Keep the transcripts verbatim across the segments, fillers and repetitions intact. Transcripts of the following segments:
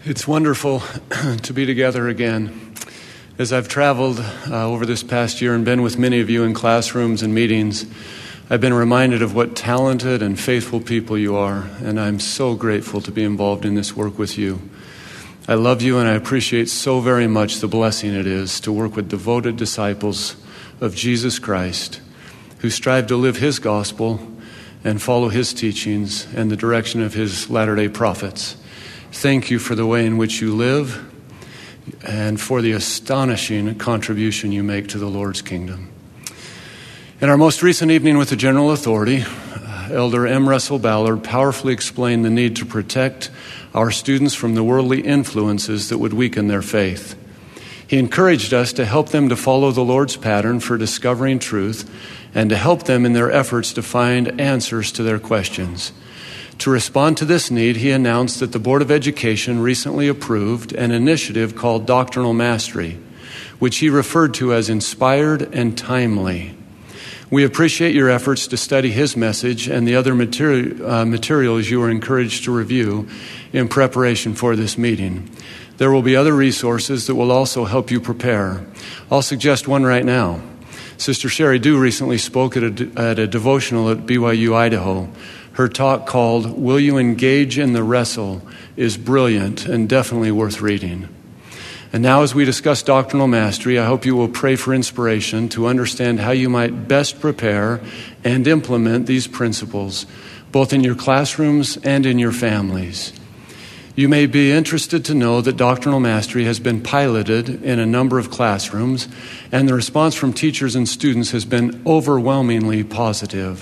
It's wonderful to be together again. As I've traveled uh, over this past year and been with many of you in classrooms and meetings, I've been reminded of what talented and faithful people you are, and I'm so grateful to be involved in this work with you. I love you, and I appreciate so very much the blessing it is to work with devoted disciples of Jesus Christ who strive to live His gospel and follow His teachings and the direction of His latter-day prophets. Thank you for the way in which you live and for the astonishing contribution you make to the Lord's kingdom. In our most recent evening with the General Authority, uh, Elder M. Russell Ballard powerfully explained the need to protect our students from the worldly influences that would weaken their faith. He encouraged us to help them to follow the Lord's pattern for discovering truth and to help them in their efforts to find answers to their questions. To respond to this need, he announced that the Board of Education recently approved an initiative called Doctrinal Mastery, which he referred to as inspired and timely. We appreciate your efforts to study his message and the other materi- uh, materials you are encouraged to review in preparation for this meeting. There will be other resources that will also help you prepare. I'll suggest one right now. Sister Sherry Dew recently spoke at a, at a devotional at B Y U, Idaho. Her talk called, "Will You Engage in the Wrestle?" is brilliant and definitely worth reading. And now as we discuss doctrinal mastery, I hope you will pray for inspiration to understand how you might best prepare and implement these principles, both in your classrooms and in your families. You may be interested to know that doctrinal mastery has been piloted in a number of classrooms, and the response from teachers and students has been overwhelmingly positive.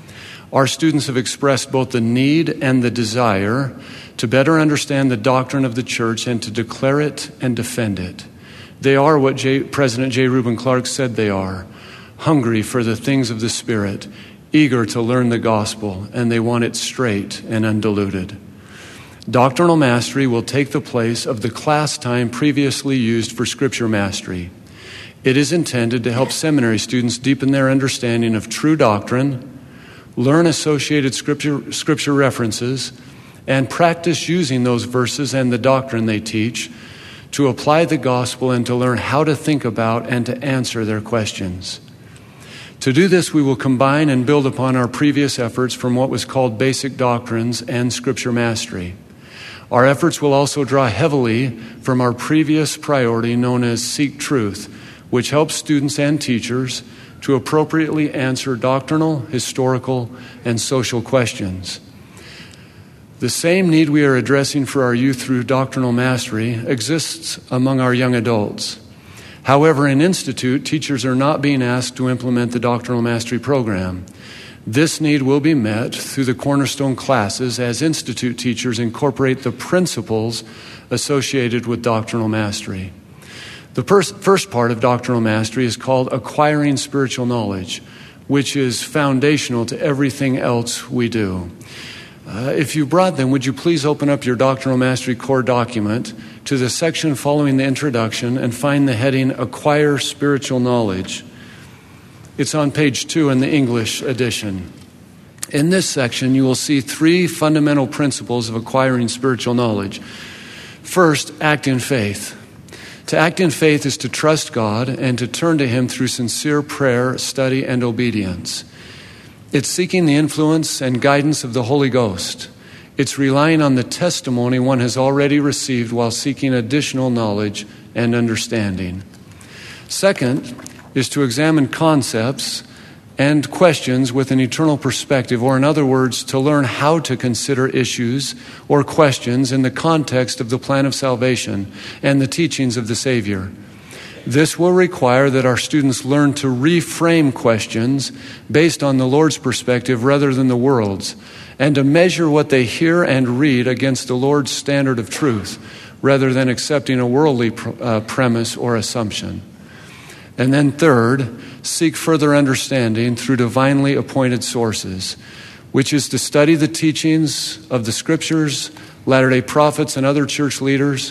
Our students have expressed both the need and the desire to better understand the doctrine of the church and to declare it and defend it. They are what J. President J. Reuben Clark said they are, hungry for the things of the Spirit, eager to learn the gospel, and they want it straight and undiluted. Doctrinal mastery will take the place of the class time previously used for scripture mastery. It is intended to help seminary students deepen their understanding of true doctrine, learn associated scripture, scripture references, and practice using those verses and the doctrine they teach to apply the gospel and to learn how to think about and to answer their questions. To do this, we will combine and build upon our previous efforts from what was called basic doctrines and scripture mastery. Our efforts will also draw heavily from our previous priority known as Seek Truth, which helps students and teachers to appropriately answer doctrinal, historical, and social questions. The same need we are addressing for our youth through doctrinal mastery exists among our young adults. However, in Institute, teachers are not being asked to implement the doctrinal mastery program. This need will be met through the Cornerstone classes as Institute teachers incorporate the principles associated with doctrinal mastery. The pers- first part of doctrinal mastery is called acquiring spiritual knowledge, which is foundational to everything else we do. Uh, if you brought them, would you please open up your doctrinal mastery core document to the section following the introduction and find the heading Acquire Spiritual Knowledge. It's on page two in the English edition. In this section, you will see three fundamental principles of acquiring spiritual knowledge. First, act in faith. To act in faith is to trust God and to turn to Him through sincere prayer, study, and obedience. It's seeking the influence and guidance of the Holy Ghost. It's relying on the testimony one has already received while seeking additional knowledge and understanding. Second is to examine concepts and questions with an eternal perspective, or in other words, to learn how to consider issues or questions in the context of the plan of salvation and the teachings of the Savior. This will require that our students learn to reframe questions based on the Lord's perspective rather than the world's, and to measure what they hear and read against the Lord's standard of truth rather than accepting a worldly pr- uh, premise or assumption. And then third, seek further understanding through divinely appointed sources, which is to study the teachings of the Scriptures, Latter-day Prophets, and other church leaders,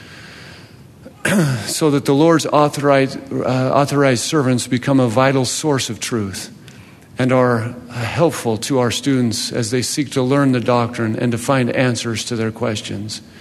so that the Lord's authorized, uh, authorized servants become a vital source of truth and are helpful to our students as they seek to learn the doctrine and to find answers to their questions.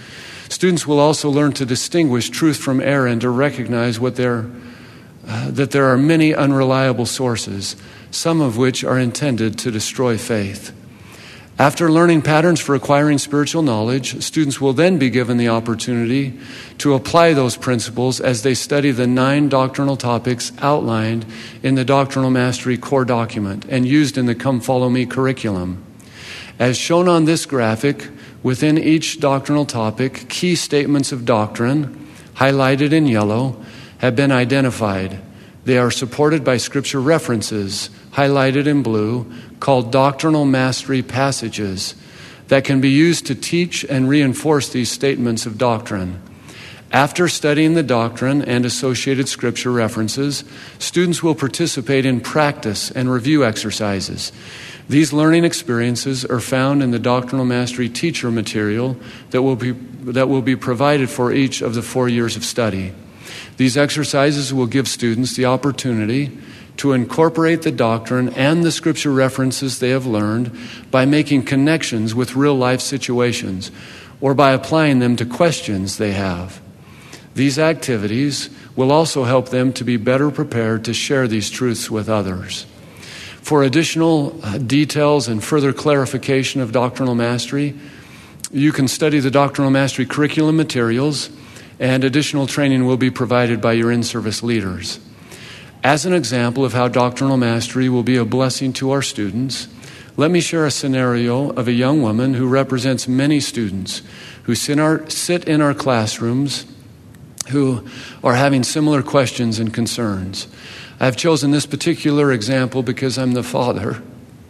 Students will also learn to distinguish truth from error and to recognize what they're, uh, that there are many unreliable sources, some of which are intended to destroy faith. After learning patterns for acquiring spiritual knowledge, students will then be given the opportunity to apply those principles as they study the nine doctrinal topics outlined in the Doctrinal Mastery core document and used in the Come Follow Me curriculum. As shown on this graphic, within each doctrinal topic, key statements of doctrine, highlighted in yellow, have been identified. They are supported by scripture references, highlighted in blue, called doctrinal mastery passages that can be used to teach and reinforce these statements of doctrine. After studying the doctrine and associated scripture references, students will participate in practice and review exercises. These learning experiences are found in the Doctrinal Mastery teacher material that will be, that will be provided for each of the four years of study. These exercises will give students the opportunity to incorporate the doctrine and the scripture references they have learned by making connections with real-life situations or by applying them to questions they have. These activities will also help them to be better prepared to share these truths with others. For additional uh, details and further clarification of doctrinal mastery, you can study the Doctrinal Mastery curriculum materials, and additional training will be provided by your in-service leaders. As an example of how doctrinal mastery will be a blessing to our students, let me share a scenario of a young woman who represents many students who sit in our, sit in our classrooms who are having similar questions and concerns. I've chosen this particular example because I'm the father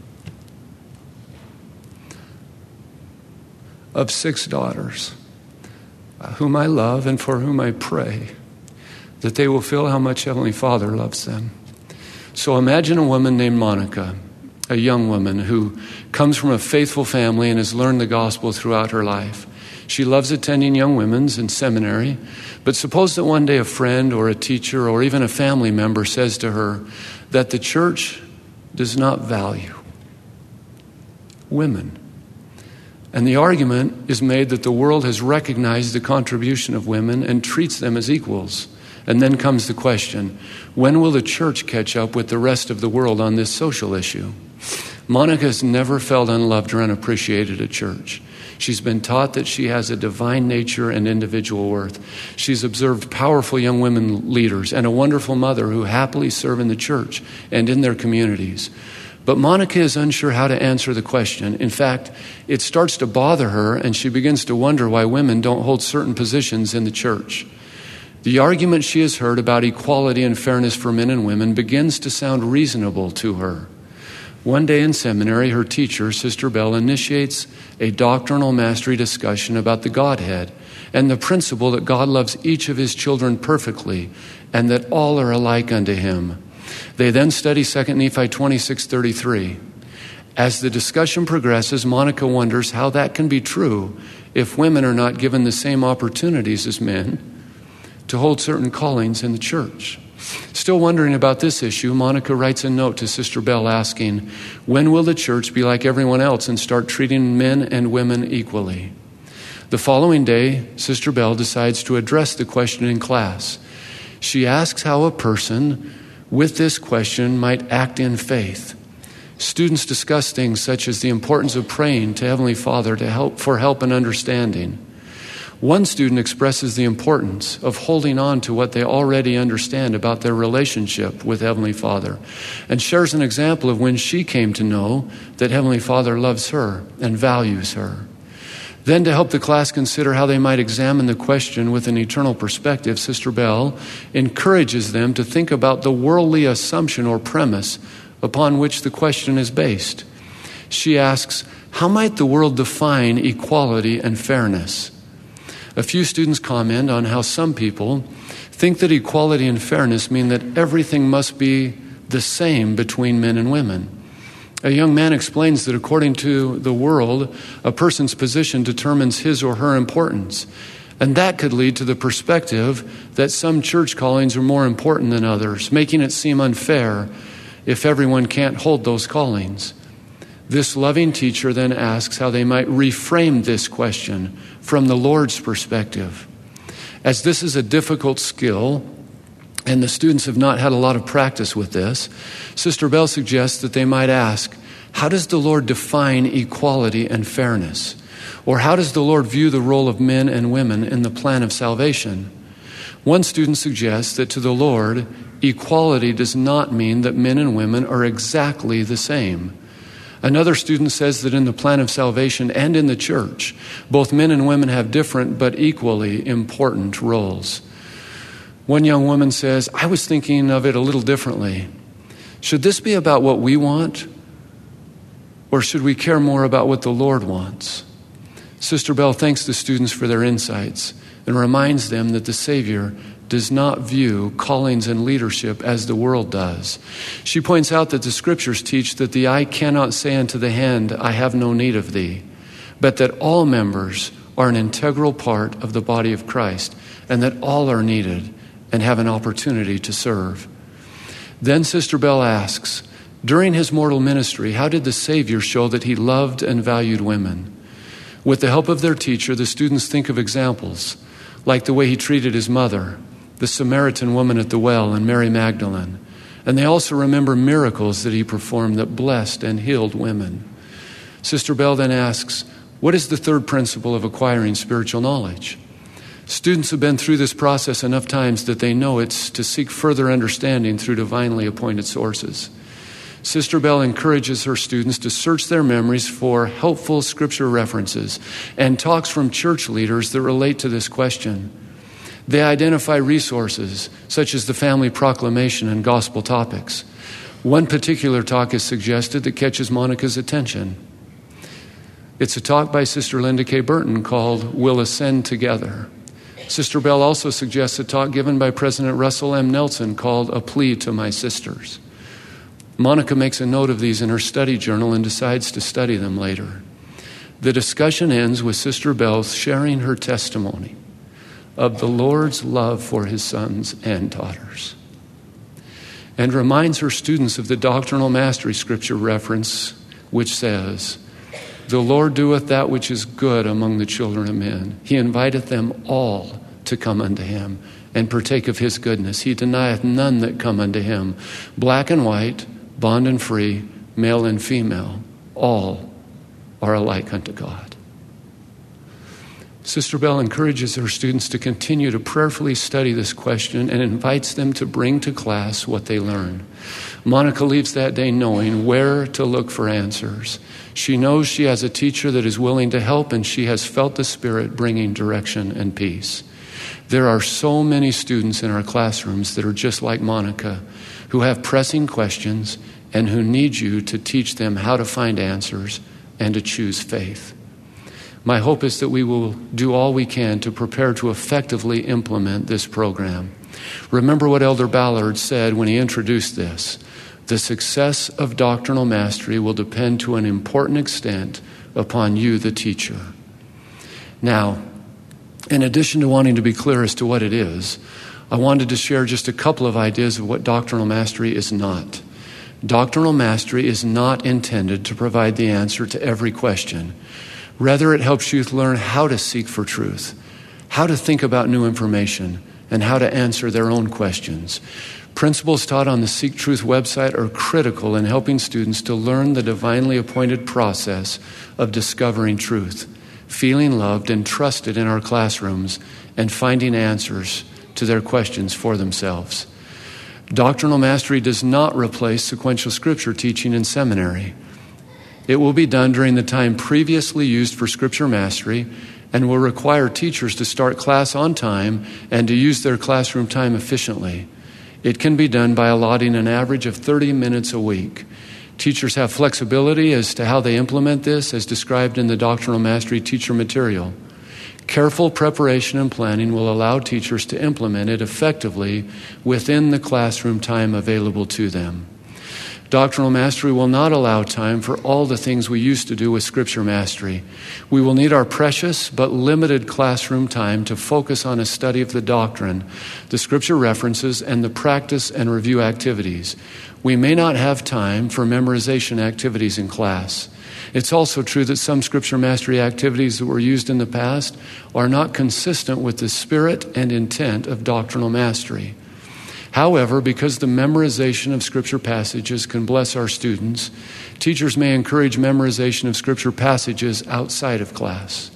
of six daughters, whom I love and for whom I pray that they will feel how much Heavenly Father loves them. So imagine a woman named Monica, a young woman who comes from a faithful family and has learned the gospel throughout her life. She loves attending young women's in seminary, but suppose that one day a friend or a teacher or even a family member says to her that the church does not value women. And the argument is made that the world has recognized the contribution of women and treats them as equals. And then comes the question, when will the church catch up with the rest of the world on this social issue? Monica has never felt unloved or unappreciated at church. She's been taught that she has a divine nature and individual worth. She's observed powerful young women leaders and a wonderful mother who happily serve in the church and in their communities. But Monica is unsure how to answer the question. In fact, it starts to bother her, and she begins to wonder why women don't hold certain positions in the church. The argument she has heard about equality and fairness for men and women begins to sound reasonable to her. One day in seminary, her teacher, Sister Bell, initiates a doctrinal mastery discussion about the Godhead and the principle that God loves each of his children perfectly and that all are alike unto him. They then study Second Nephi twenty-six thirty-three. As the discussion progresses, Monica wonders how that can be true if women are not given the same opportunities as men to hold certain callings in the church. Still wondering about this issue, Monica writes a note to Sister Bell asking, when will the church be like everyone else and start treating men and women equally? The following day, Sister Bell decides to address the question in class. She asks how a person with this question might act in faith. Students discuss things such as the importance of praying to Heavenly Father to help for help and understanding. One student expresses the importance of holding on to what they already understand about their relationship with Heavenly Father and shares an example of when she came to know that Heavenly Father loves her and values her. Then, to help the class consider how they might examine the question with an eternal perspective, Sister Bell encourages them to think about the worldly assumption or premise upon which the question is based. She asks, how might the world define equality and fairness? A few students comment on how some people think that equality and fairness mean that everything must be the same between men and women. A young man explains that according to the world, a person's position determines his or her importance. And that could lead to the perspective that some church callings are more important than others, making it seem unfair if everyone can't hold those callings. This loving teacher then asks how they might reframe this question from the Lord's perspective. As this is a difficult skill, and the students have not had a lot of practice with this, Sister Bell suggests that they might ask, how does the Lord define equality and fairness? Or how does the Lord view the role of men and women in the plan of salvation? One student suggests that to the Lord, equality does not mean that men and women are exactly the same. Another student says that in the plan of salvation and in the church, both men and women have different but equally important roles. One young woman says, I was thinking of it a little differently. Should this be about what we want, or should we care more about what the Lord wants? Sister Bell thanks the students for their insights and reminds them that the Savior does not view callings and leadership as the world does. She points out that the scriptures teach that the eye cannot say unto the hand, I have no need of thee, but that all members are an integral part of the body of Christ, and that all are needed and have an opportunity to serve. Then Sister Bell asks, during his mortal ministry, how did the Savior show that he loved and valued women? With the help of their teacher, the students think of examples, like the way he treated his mother, the Samaritan woman at the well, and Mary Magdalene. And they also remember miracles that he performed that blessed and healed women. Sister Bell then asks, what is the third principle of acquiring spiritual knowledge? Students have been through this process enough times that they know it's to seek further understanding through divinely appointed sources. Sister Bell encourages her students to search their memories for helpful scripture references and talks from church leaders that relate to this question. They identify resources such as the family proclamation and gospel topics. One particular talk is suggested that catches Monica's attention. It's a talk by Sister Linda K. Burton called We'll Ascend Together. Sister Bell also suggests a talk given by President Russell M. Nelson called A Plea to My Sisters. Monica makes a note of these in her study journal and decides to study them later. The discussion ends with Sister Bell sharing her testimony of the Lord's love for his sons and daughters, and reminds her students of the doctrinal mastery scripture reference, which says, the Lord doeth that which is good among the children of men. He inviteth them all to come unto him and partake of his goodness. He denieth none that come unto him. Black and white, bond and free, male and female, all are alike unto God. Sister Bell encourages her students to continue to prayerfully study this question and invites them to bring to class what they learn. Monica leaves that day knowing where to look for answers. She knows she has a teacher that is willing to help, and she has felt the Spirit bringing direction and peace. There are so many students in our classrooms that are just like Monica, who have pressing questions and who need you to teach them how to find answers and to choose faith. My hope is that we will do all we can to prepare to effectively implement this program. Remember what Elder Ballard said when he introduced this. The success of doctrinal mastery will depend to an important extent upon you, the teacher. Now, in addition to wanting to be clear as to what it is, I wanted to share just a couple of ideas of what doctrinal mastery is not. Doctrinal mastery is not intended to provide the answer to every question. Rather, it helps youth learn how to seek for truth, how to think about new information, and how to answer their own questions. Principles taught on the Seek Truth website are critical in helping students to learn the divinely appointed process of discovering truth, feeling loved and trusted in our classrooms, and finding answers to their questions for themselves. Doctrinal mastery does not replace sequential scripture teaching in seminary. It will be done during the time previously used for scripture mastery and will require teachers to start class on time and to use their classroom time efficiently. It can be done by allotting an average of thirty minutes a week. Teachers have flexibility as to how they implement this, as described in the Doctrinal Mastery teacher material. Careful preparation and planning will allow teachers to implement it effectively within the classroom time available to them. Doctrinal mastery will not allow time for all the things we used to do with scripture mastery. We will need our precious but limited classroom time to focus on a study of the doctrine, the scripture references, and the practice and review activities. We may not have time for memorization activities in class. It's also true that some scripture mastery activities that were used in the past are not consistent with the spirit and intent of doctrinal mastery. However, because the memorization of scripture passages can bless our students, teachers may encourage memorization of scripture passages outside of class.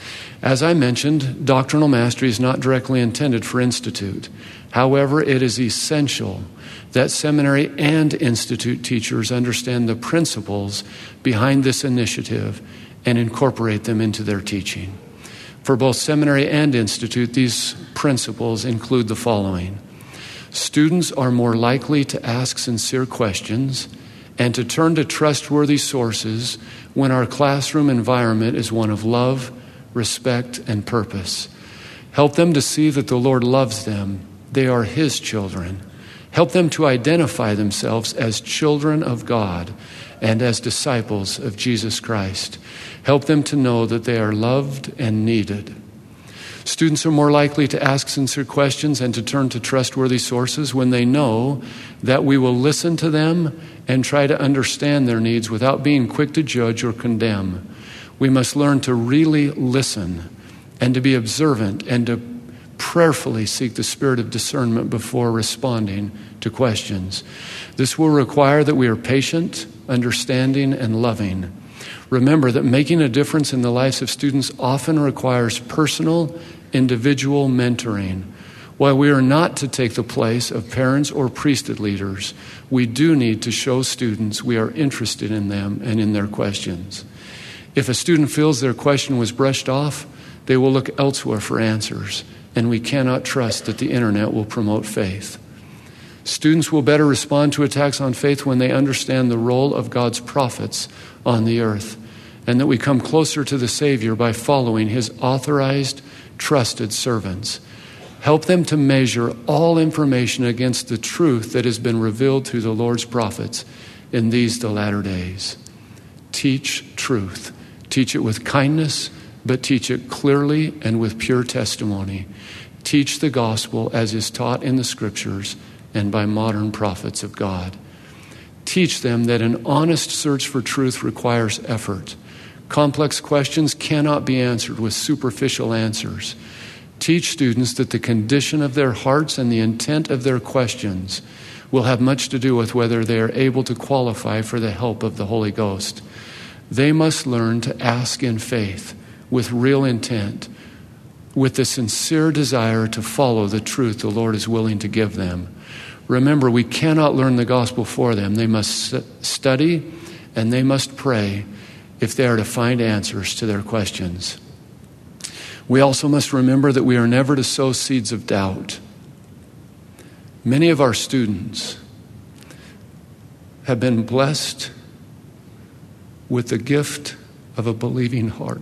As I mentioned, doctrinal mastery is not directly intended for Institute. However, it is essential that seminary and Institute teachers understand the principles behind this initiative and incorporate them into their teaching. For both seminary and Institute, these principles include the following. Students are more likely to ask sincere questions and to turn to trustworthy sources when our classroom environment is one of love, respect, and purpose. Help them to see that the Lord loves them. They are His children. Help them to identify themselves as children of God and as disciples of Jesus Christ. Help them to know that they are loved and needed. Students are more likely to ask sincere questions and to turn to trustworthy sources when they know that we will listen to them and try to understand their needs without being quick to judge or condemn. We must learn to really listen and to be observant and to prayerfully seek the spirit of discernment before responding to questions. This will require that we are patient, understanding, and loving. Remember that making a difference in the lives of students often requires personal, individual mentoring. While we are not to take the place of parents or priesthood leaders, we do need to show students we are interested in them and in their questions. If a student feels their question was brushed off, they will look elsewhere for answers, and we cannot trust that the internet will promote faith. Students will better respond to attacks on faith when they understand the role of God's prophets on the earth, and that we come closer to the Savior by following His authorized, trusted servants. Help them to measure all information against the truth that has been revealed through the Lord's prophets in these the latter days. Teach truth. Teach it with kindness, but teach it clearly and with pure testimony. Teach the gospel as is taught in the scriptures and by modern prophets of God. Teach them that an honest search for truth requires effort. Complex questions cannot be answered with superficial answers. Teach students that the condition of their hearts and the intent of their questions will have much to do with whether they are able to qualify for the help of the Holy Ghost. They must learn to ask in faith, with real intent, with the sincere desire to follow the truth the Lord is willing to give them. Remember, we cannot learn the gospel for them. They must study and they must pray if they are to find answers to their questions. We also must remember that we are never to sow seeds of doubt. Many of our students have been blessed with the gift of a believing heart.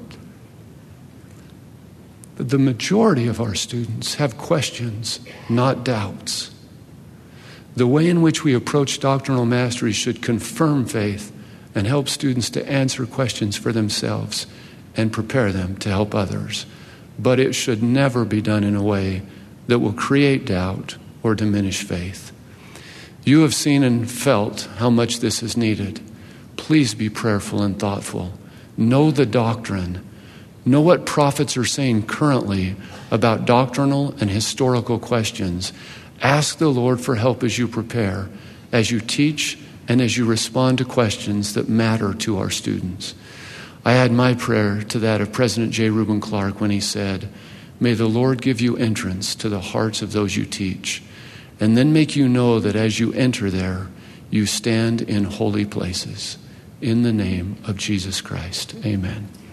But the majority of our students have questions, not doubts. The way in which we approach doctrinal mastery should confirm faith and help students to answer questions for themselves and prepare them to help others. But it should never be done in a way that will create doubt or diminish faith. You have seen and felt how much this is needed. Please be prayerful and thoughtful. Know the doctrine. Know what prophets are saying currently about doctrinal and historical questions. Ask the Lord for help as you prepare, as you teach, and as you respond to questions that matter to our students. I add my prayer to that of President J. Reuben Clark when he said, "May the Lord give you entrance to the hearts of those you teach, and then make you know that as you enter there, you stand in holy places. In the name of Jesus Christ, amen."